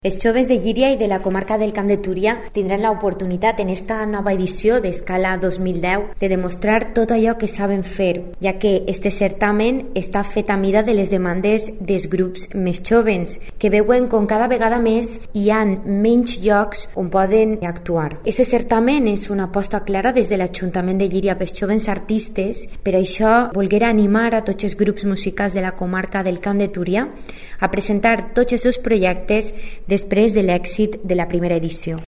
Els joves de Llíria i de la comarca del Camp de Túria tindran l'oportunitat en esta nova edició d'Escala 2010 de demostrar tot allò que saben fer, ja que este certamen està fet a mida de les demandes dels grups més jovens, que veuen com cada vegada més hi ha menys llocs on poden actuar. Este certamen és una aposta clara des de l'Ajuntament de Llíria pels jovens artistes, per això volguera animar a tots els grups musicals de la comarca del Camp de Túria a presentar tots els seus projectes després de l'èxit de la primera edició.